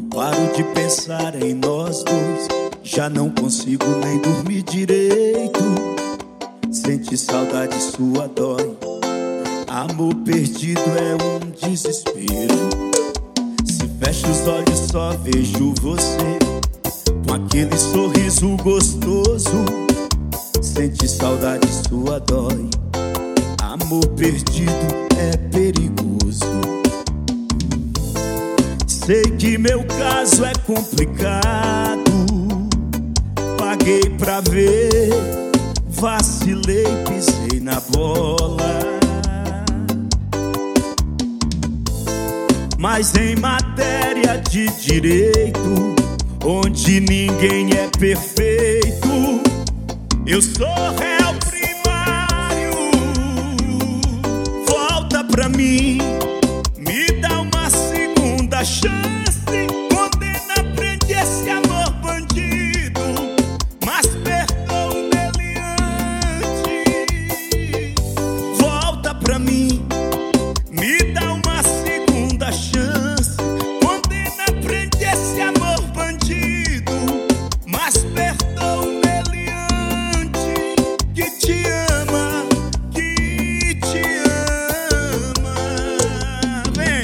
Paro de pensar em nós dois, já não consigo nem dormir direito. Sente saudade, sua dói. Amor perdido é um desespero. Se fecho os olhos só vejo você, com aquele sorriso gostoso. Sente saudade, sua dói. Amor perdido é perigoso. Sei que meu caso é complicado. Paguei pra ver, vacilei, pisei na bola. Mas em matéria de direito, onde ninguém é perfeito, eu sou réu primário. Volta pra mim, me dá uma segunda chance. Condena, prende esse amor bandido, mas perdoa o meliante. Volta pra mim, me dá uma segunda chance. Condena, prende esse amor bandido, mas perdoa o meliante que te ama, que te ama. Vem!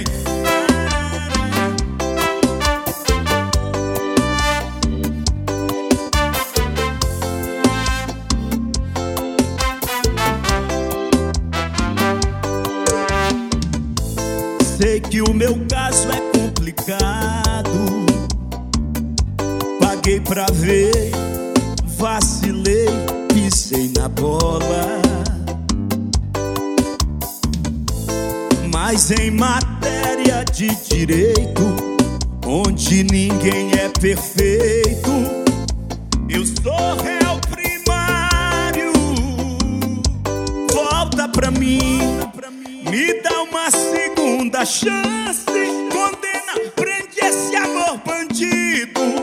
Sei que o meu caso é complicado. Paguei pra ver, vacilei, pisei na bola. Mas em matéria de direito, onde ninguém é perfeito, eu sou réu primário. Volta pra mim, me dá uma segunda chance. Condena, prende esse amor bandido,